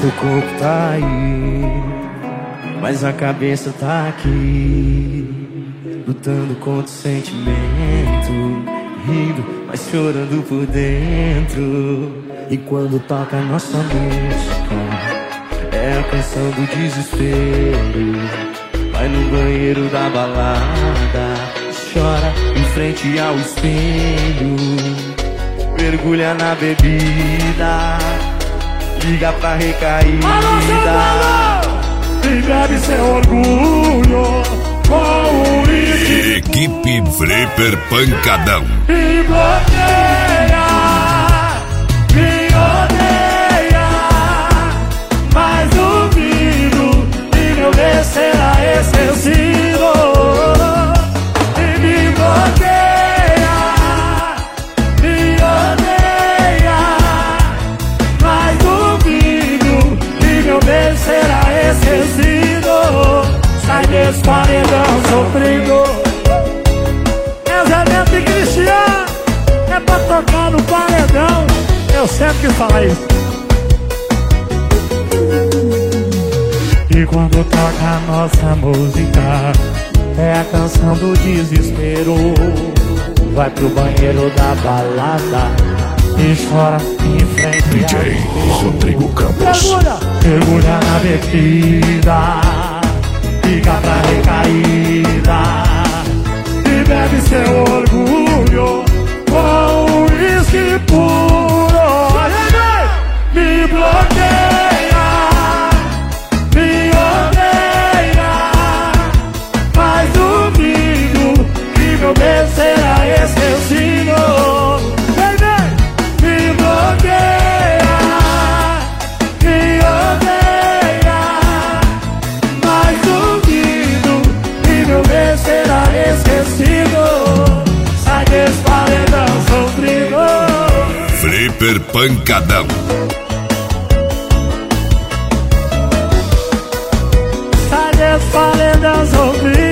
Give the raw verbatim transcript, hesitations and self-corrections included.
seu corpo tá aí, mas a cabeça tá aqui, lutando contra o sentimento, rindo, mas chorando por dentro. E quando toca a nossa música, é a canção do desespero. Vai no banheiro da balada, chora em frente ao espelho, mergulha na bebida, liga pra recaída e bebe seu orgulho com o uísque. Equipe Flipper Pancadão. Me bloqueia, me odeia, mas duvido que meu bem será esquecido. E me bloqueia, me odeia, mas duvido que meu bem será esquecido. Sai desse paredão sofrido. Casamento e Cristiano é pra tocar no paredão. Eu sempre quis falar isso. E quando toca a nossa música, é a canção do desespero. Vai pro banheiro da balada e chora em frente D J Rodrigo Campos. Mergulha, mergulha na bebida, fica pra recaída e bebe seu orgulho com uísque puro. Me bloqueia, me odeia, mas duvido que meu bem será esquecido. Vem, vem, me bloqueia, me odeia, mas duvido que meu bem será esquecido. Sai desse paredão sofrido. Flipper Pancadão. Sai desse paredão sofrido.